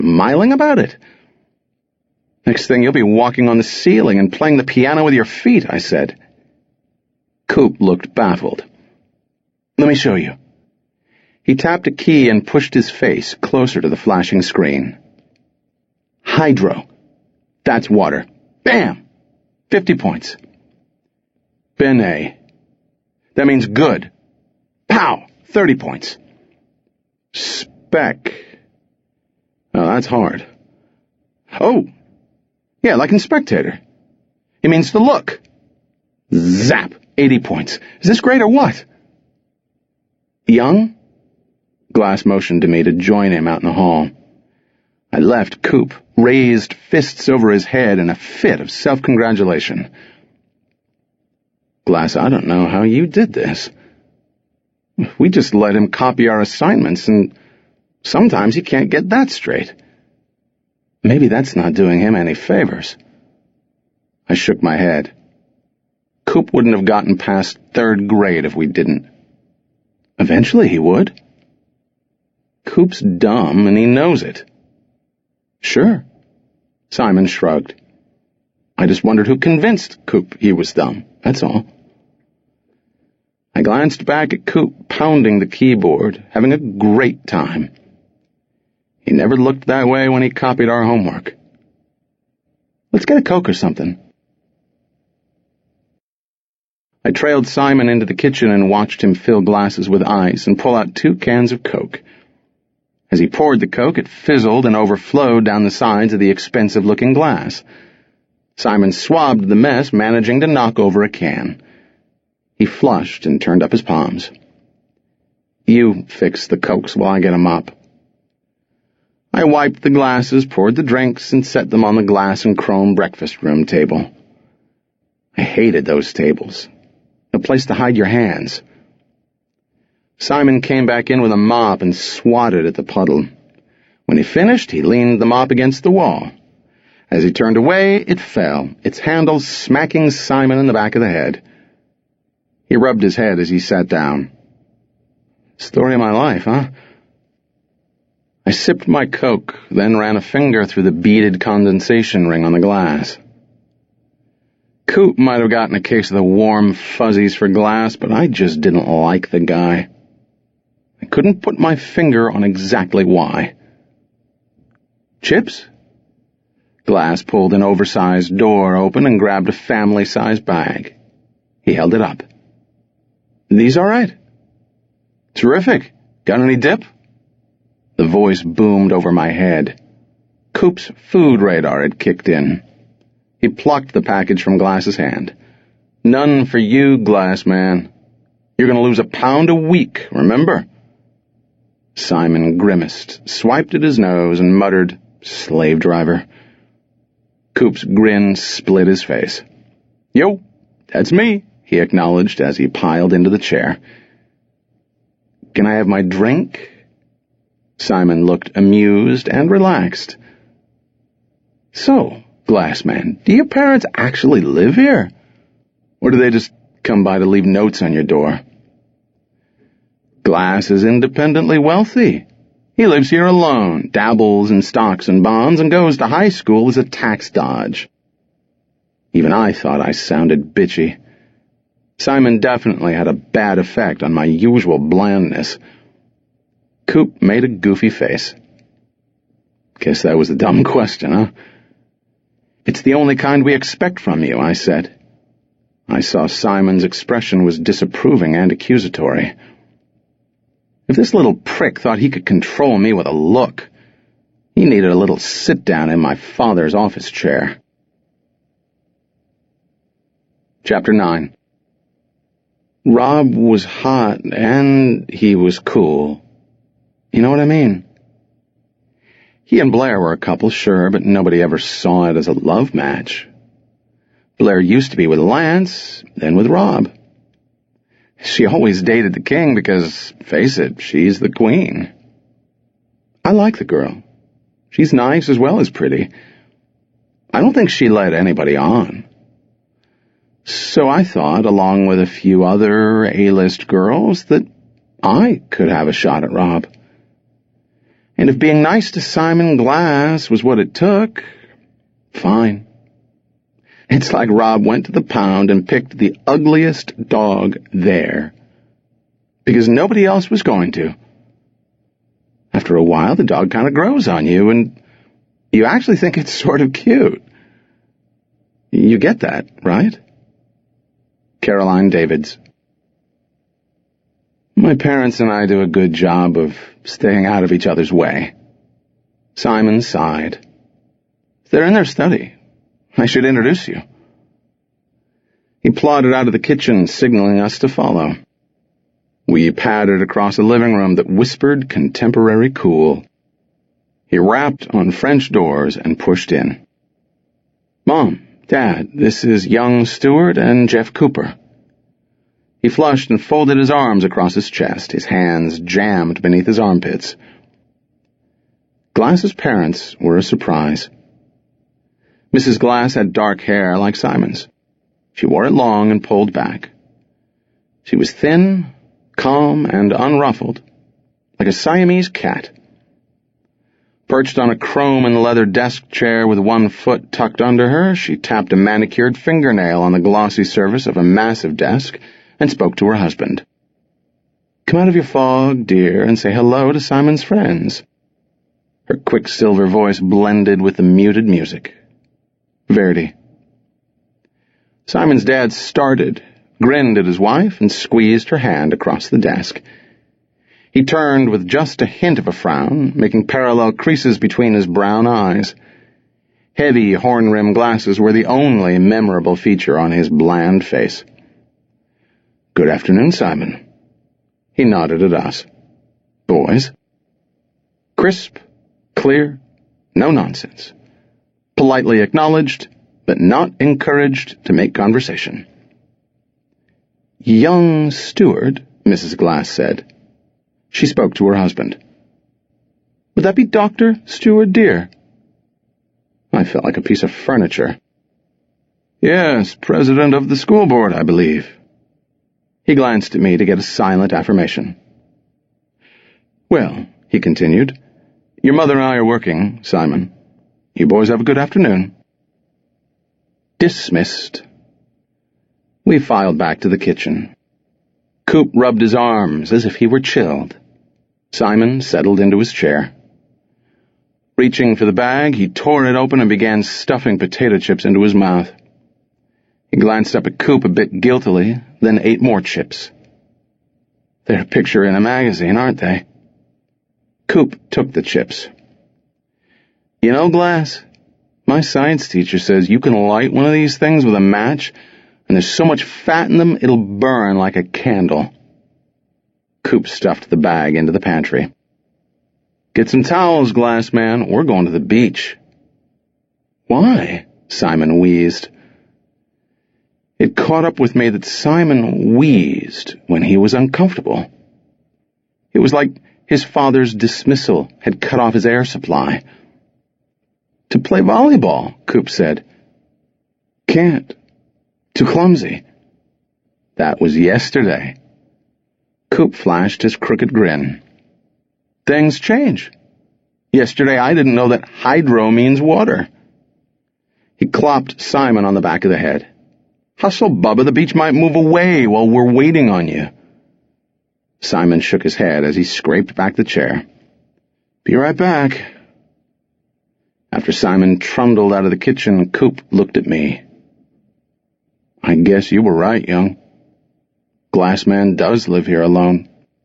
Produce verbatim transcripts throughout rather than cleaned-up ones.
miling about it. Next thing you'll be walking on the ceiling and playing the piano with your feet, I said. Coop looked baffled. Let me show you. He tapped a key and pushed his face closer to the flashing screen. Hydro. That's water. Bam! Fifty points. Bene. That means good. Pow! Thirty points. Spec. Oh, that's hard. Oh! Yeah, like in Spectator. It means to look. Zap! Eighty points. Is this great or what? Young? Glass motioned to me to join him out in the hall. I left Coop, raised fists over his head in a fit of self-congratulation. Glass, I don't know how you did this. We just let him copy our assignments, and sometimes he can't get that straight. Maybe that's not doing him any favors. I shook my head. Coop wouldn't have gotten past third grade if we didn't. Eventually he would. Coop's dumb, and he knows it. Sure. Simon shrugged. I just wondered who convinced Coop he was dumb, that's all. I glanced back at Coop pounding the keyboard, having a great time. He never looked that way when he copied our homework. Let's get a Coke or something. I trailed Simon into the kitchen and watched him fill glasses with ice and pull out two cans of Coke. As he poured the Coke, it fizzled and overflowed down the sides of the expensive-looking glass. Simon swabbed the mess, managing to knock over a can. He flushed and turned up his palms. You fix the Cokes while I get a mop. I wiped the glasses, poured the drinks, and set them on the glass and chrome breakfast room table. I hated those tables. No place to hide your hands. Simon came back in with a mop and swatted at the puddle. When he finished, he leaned the mop against the wall. As he turned away, it fell, its handle smacking Simon in the back of the head. He rubbed his head as he sat down. Story of my life, huh? I sipped my Coke, then ran a finger through the beaded condensation ring on the glass. Coop might have gotten a case of the warm fuzzies for Glass, but I just didn't like the guy. I couldn't put my finger on exactly why. Chips? Glass pulled an oversized door open and grabbed a family-sized bag. He held it up. These all right? Terrific. Got any dip? The voice boomed over my head. Coop's food radar had kicked in. He plucked the package from Glass's hand. None for you, Glass man. You're going to lose a pound a week, remember? Simon grimaced, swiped at his nose, and muttered, slave driver. Coop's grin split his face. Yo, that's me, he acknowledged as he piled into the chair. Can I have my drink? Simon looked amused and relaxed. So, Glassman, do your parents actually live here? Or do they just come by to leave notes on your door? Glass is independently wealthy. He lives here alone, dabbles in stocks and bonds, and goes to high school as a tax dodge. Even I thought I sounded bitchy. Simon definitely had a bad effect on my usual blandness. Coop made a goofy face. Guess that was a dumb question, huh? It's the only kind we expect from you, I said. I saw Simon's expression was disapproving and accusatory. If this little prick thought he could control me with a look, he needed a little sit-down in my father's office chair. Chapter nine. Rob was hot, and he was cool. You know what I mean? He and Blair were a couple, sure, but nobody ever saw it as a love match. Blair used to be with Lance, then with Rob. She always dated the king because, face it, she's the queen. I like the girl. She's nice as well as pretty. I don't think she led anybody on. So I thought, along with a few other A-list girls, that I could have a shot at Rob. And if being nice to Simon Glass was what it took, fine. It's like Rob went to the pound and picked the ugliest dog there, because nobody else was going to. After a while, the dog kind of grows on you, and you actually think it's sort of cute. You get that, right? Caroline Davids. My parents and I do a good job of staying out of each other's way. Simon sighed. They're in their study. I should introduce you. He plodded out of the kitchen, signaling us to follow. We pattered across a living room that whispered contemporary cool. He rapped on French doors and pushed in. Mom, Dad, this is young Stewart and Jeff Cooper. He flushed and folded his arms across his chest, his hands jammed beneath his armpits. Glass's parents were a surprise. Missus Glass had dark hair like Simon's. She wore it long and pulled back. She was thin, calm, and unruffled, like a Siamese cat. Perched on a chrome and leather desk chair with one foot tucked under her, she tapped a manicured fingernail on the glossy surface of a massive desk and spoke to her husband. Come out of your fog, dear, and say hello to Simon's friends. Her quicksilver voice blended with the muted music. Verdi. Simon's dad started, grinned at his wife, and squeezed her hand across the desk. He turned with just a hint of a frown, making parallel creases between his brown eyes. Heavy horn-rimmed glasses were the only memorable feature on his bland face. Good afternoon, Simon. He nodded at us. Boys? Crisp, clear, no nonsense. Politely acknowledged, but not encouraged to make conversation. Young Stewart, Missus Glass said. She spoke to her husband. Would that be Doctor Stewart, dear? I felt like a piece of furniture. Yes, president of the school board, I believe. He glanced at me to get a silent affirmation. Well, he continued, your mother and I are working, Simon. You boys have a good afternoon. Dismissed. We filed back to the kitchen. Coop rubbed his arms as if he were chilled. Simon settled into his chair. Reaching for the bag, he tore it open and began stuffing potato chips into his mouth. He glanced up at Coop a bit guiltily, then ate more chips. They're a picture in a magazine, aren't they? Coop took the chips. You know, Glass, my science teacher says you can light one of these things with a match, and there's so much fat in them it'll burn like a candle. Coop stuffed the bag into the pantry. Get some towels, Glass man. We're going to the beach. Why? Simon wheezed. It caught up with me that Simon wheezed when he was uncomfortable. It was like his father's dismissal had cut off his air supply. To play volleyball, Coop said. Can't. Too clumsy. That was yesterday. Coop flashed his crooked grin. Things change. Yesterday I didn't know that hydro means water. He clopped Simon on the back of the head. Hustle, Bubba, the beach might move away while we're waiting on you. Simon shook his head as he scraped back the chair. Be right back. After Simon trundled out of the kitchen, Coop looked at me. I guess you were right, young. Glassman does live here alone.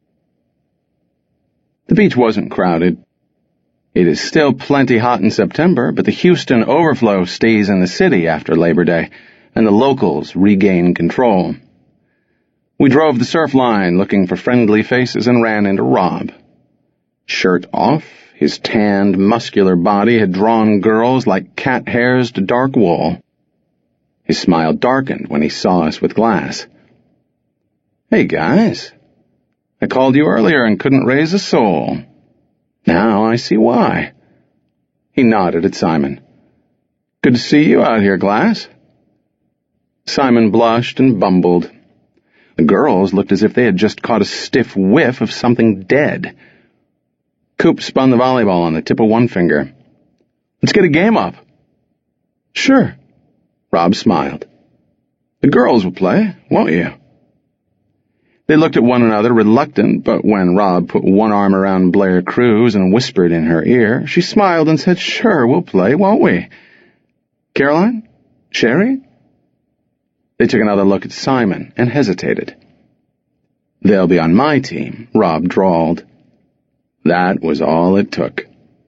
The beach wasn't crowded. It is still plenty hot in September, but the Houston overflow stays in the city after Labor Day, and the locals regain control. We drove the surf line looking for friendly faces and ran into Rob. Shirt off, his tanned, muscular body had drawn girls like cat hairs to dark wool. His smile darkened when he saw us with Glass. Hey, guys. I called you earlier and couldn't raise a soul. Now I see why. He nodded at Simon. Good to see you out here, Glass. Simon blushed and bumbled. The girls looked as if they had just caught a stiff whiff of something dead. Coop spun the volleyball on the tip of one finger. Let's get a game up. Sure. Rob smiled. The girls will play, won't you? They looked at one another, reluctant, but when Rob put one arm around Blair Cruz and whispered in her ear, she smiled and said, Sure, we'll play, won't we? Caroline? Sherry? They took another look at Simon and hesitated. They'll be on my team, Rob drawled. That was all it took.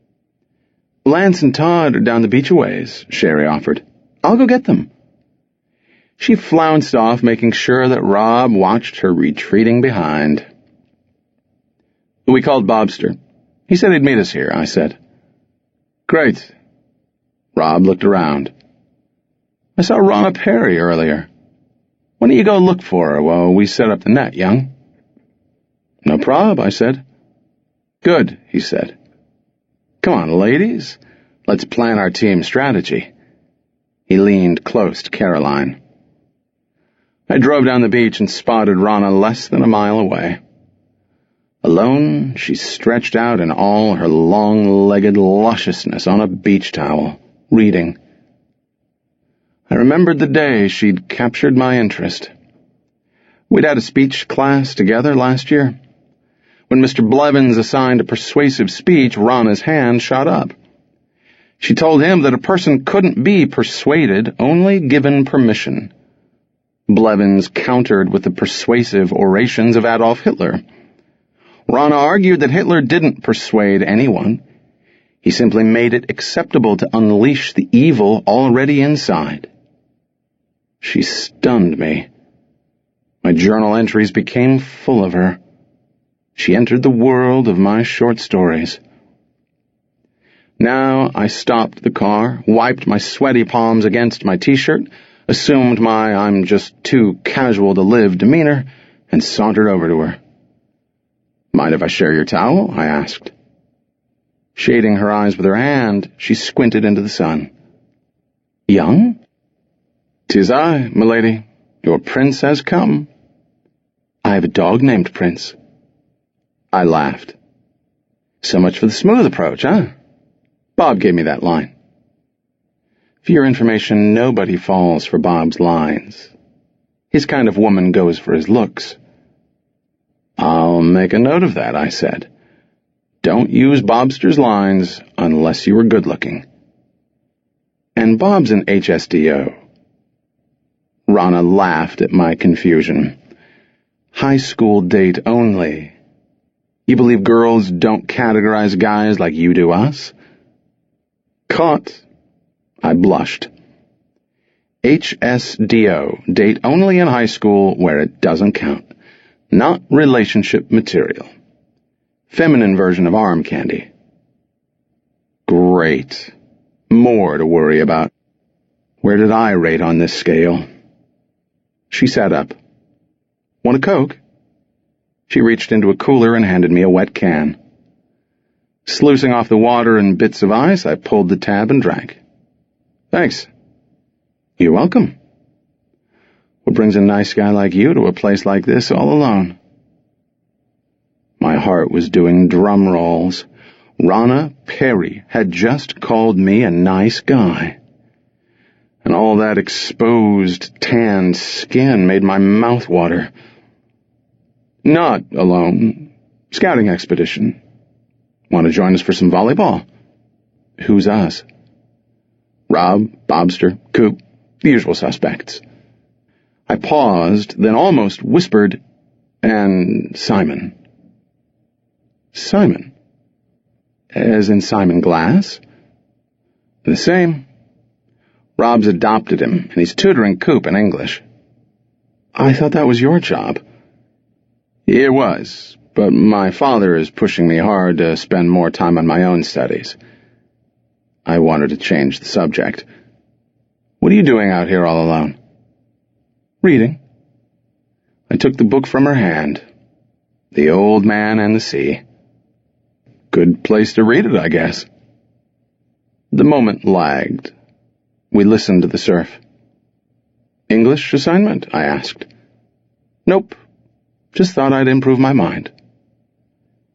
Lance and Todd are down the beach a ways, Sherry offered. I'll go get them. She flounced off, making sure that Rob watched her retreating behind. We called Bobster. He said he'd meet us here, I said. Great. Rob looked around. I saw Ronna Perry earlier. Why don't you go look for her while we set up the net, young? No prob, I said. Good, he said. Come on, ladies. Let's plan our team strategy. He leaned close to Caroline. I drove down the beach and spotted Ronna less than a mile away. Alone, she stretched out in all her long-legged lusciousness on a beach towel, reading. I remembered the day she'd captured my interest. We'd had a speech class together last year. When Mister Blevins assigned a persuasive speech, Ronna's hand shot up. She told him that a person couldn't be persuaded, only given permission. Blevins countered with the persuasive orations of Adolf Hitler. Ronna argued that Hitler didn't persuade anyone. He simply made it acceptable to unleash the evil already inside. She stunned me. My journal entries became full of her. She entered the world of my short stories. Now I stopped the car, wiped my sweaty palms against my t-shirt, assumed my I'm just too casual to live demeanor, and sauntered over to her. Mind if I share your towel? I asked. Shading her eyes with her hand, she squinted into the sun. Young? 'Tis I, milady. Your prince has come. I have a dog named Prince. I laughed. So much for the smooth approach, huh? Bob gave me that line. For your information, nobody falls for Bob's lines. His kind of woman goes for his looks. I'll make a note of that, I said. Don't use Bobster's lines unless you are good-looking. And Bob's an H S D O. Ronna laughed at my confusion. High school date only. You believe girls don't categorize guys like you do us? Caught. I blushed. H S D O, date only in high school where it doesn't count. Not relationship material. Feminine version of arm candy. Great. More to worry about. Where did I rate on this scale? She sat up. Want a Coke? She reached into a cooler and handed me a wet can. Sluicing off the water and bits of ice, I pulled the tab and drank. Thanks. You're welcome. What brings a nice guy like you to a place like this all alone? My heart was doing drum rolls. Ronna Perry had just called me a nice guy. And all that exposed, tanned skin made my mouth water. Not alone. Scouting expedition. Want to join us for some volleyball? Who's us? Rob, Bobster, Coop, the usual suspects. I paused, then almost whispered, and Simon. Simon? As in Simon Glass? The same. Rob's adopted him, and he's tutoring Coop in English. I thought that was your job. It was, but my father is pushing me hard to spend more time on my own studies. I wanted to change the subject. What are you doing out here all alone? Reading. I took the book from her hand. The Old Man and the Sea. Good place to read it, I guess. The moment lagged. We listened to the surf. English assignment? I asked. Nope. Just thought I'd improve my mind.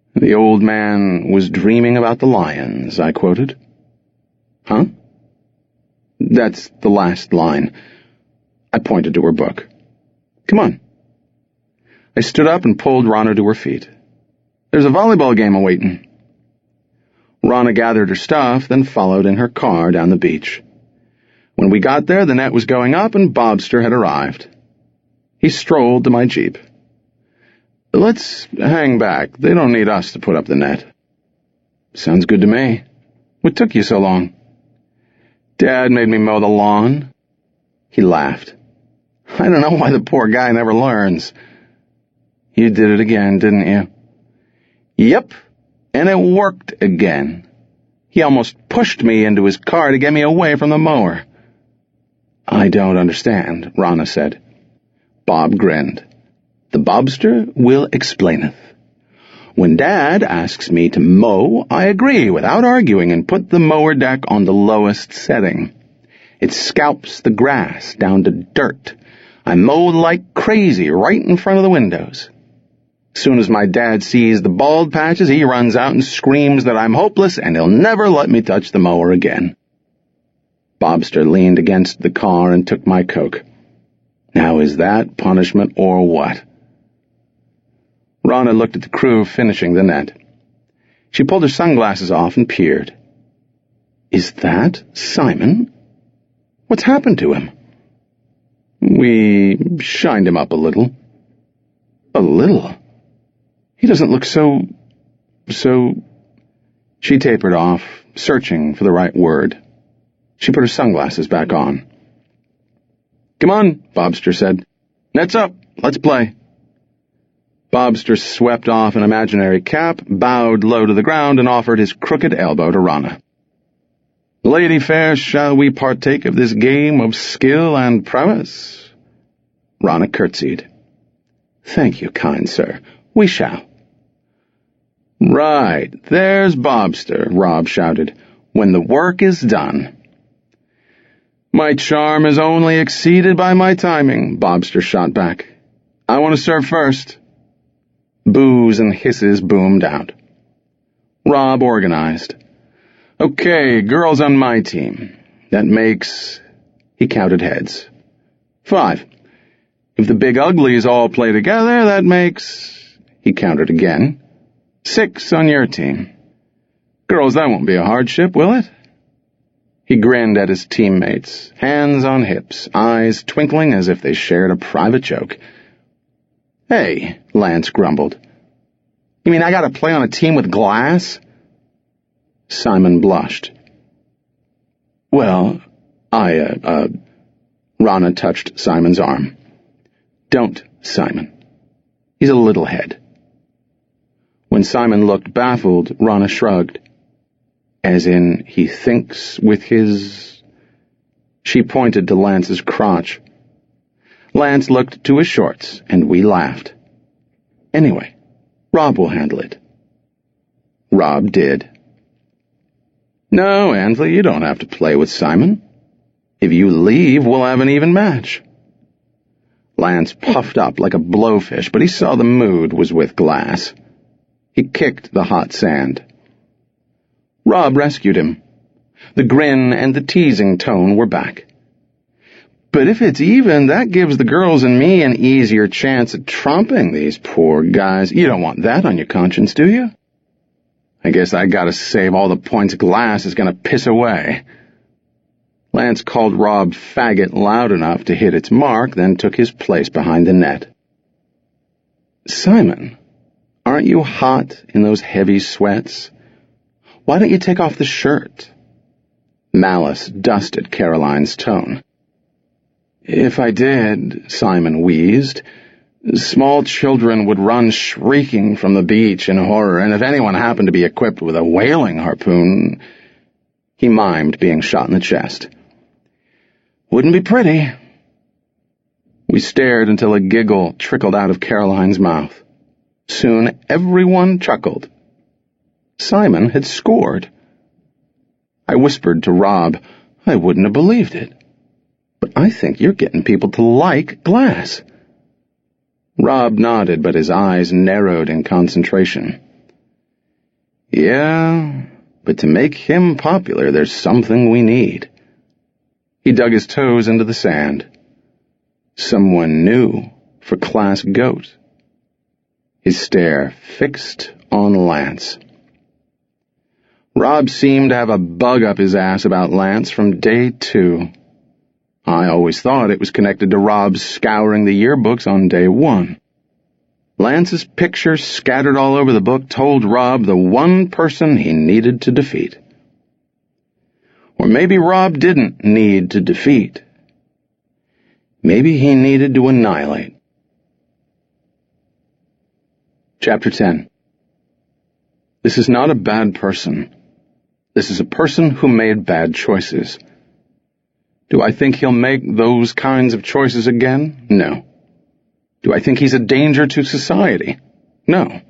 The old man was dreaming about the lions, I quoted. Huh? That's the last line. I pointed to her book. Come on. I stood up and pulled Rana to her feet. There's a volleyball game awaiting. Rana gathered her stuff, then followed in her car down the beach. When we got there, the net was going up and Bobster had arrived. He strolled to my Jeep. Let's hang back. They don't need us to put up the net. Sounds good to me. What took you so long? Dad made me mow the lawn. He laughed. I don't know why the poor guy never learns. You did it again, didn't you? Yep, and it worked again. He almost pushed me into his car to get me away from the mower. I don't understand, Rana said. Bob grinned. The Bobster will explaineth. When Dad asks me to mow, I agree without arguing and put the mower deck on the lowest setting. It scalps the grass down to dirt. I mow like crazy right in front of the windows. Soon as my dad sees the bald patches, he runs out and screams that I'm hopeless and he'll never let me touch the mower again. Bobster leaned against the car and took my Coke. Now is that punishment or what? Rana looked at the crew finishing the net. She pulled her sunglasses off and peered. Is that Simon? What's happened to him? We shined him up a little. A little? He doesn't look so... so... She tapered off, searching for the right word. She put her sunglasses back on. Come on, Bobster said. Net's up. Let's play. Bobster swept off an imaginary cap, bowed low to the ground, and offered his crooked elbow to Rana. Lady fair, shall we partake of this game of skill and prowess? Rana curtsied. Thank you, kind sir. We shall. Right, there's Bobster, Rob shouted, when the work is done. My charm is only exceeded by my timing, Bobster shot back. I want to serve first. Boos and hisses boomed out. Rob organized. Okay, girls on my team. That makes... He counted heads. Five. If the big uglies all play together, that makes... He counted again. Six on your team. Girls, that won't be a hardship, will it? He grinned at his teammates, hands on hips, eyes twinkling as if they shared a private joke. Hey, Lance grumbled. You mean I gotta play on a team with glass? Simon blushed. Well, I, uh, uh... Rana touched Simon's arm. Don't, Simon. He's a little head. When Simon looked baffled, Rana shrugged. As in, he thinks with his... She pointed to Lance's crotch. Lance looked to his shorts, and we laughed. Anyway, Rob will handle it. Rob did. No, Ansley, you don't have to play with Simon. If you leave, we'll have an even match. Lance puffed up like a blowfish, but he saw the mood was with glass. He kicked the hot sand. Rob rescued him. The grin and the teasing tone were back. But if it's even, that gives the girls and me an easier chance at trumping these poor guys. You don't want that on your conscience, do you? I guess I gotta save all the points glass is gonna piss away. Lance called Rob faggot loud enough to hit its mark, then took his place behind the net. Simon, aren't you hot in those heavy sweats? Why don't you take off the shirt? Malice dusted Caroline's tone. If I did, Simon wheezed, small children would run shrieking from the beach in horror, and if anyone happened to be equipped with a whaling harpoon... He mimed being shot in the chest. Wouldn't be pretty. We stared until a giggle trickled out of Caroline's mouth. Soon everyone chuckled. Simon had scored. I whispered to Rob, I wouldn't have believed it. But I think you're getting people to like glass. Rob nodded, but his eyes narrowed in concentration. Yeah, but to make him popular, there's something we need. He dug his toes into the sand. Someone new for Class Goat. His stare fixed on Lance. Rob seemed to have a bug up his ass about Lance from day two. I always thought it was connected to Rob's scouring the yearbooks on day one. Lance's pictures scattered all over the book told Rob the one person he needed to defeat. Or maybe Rob didn't need to defeat. Maybe he needed to annihilate. Chapter ten. This is not a bad person. This is a person who made bad choices. Do I think he'll make those kinds of choices again? No. Do I think he's a danger to society? No.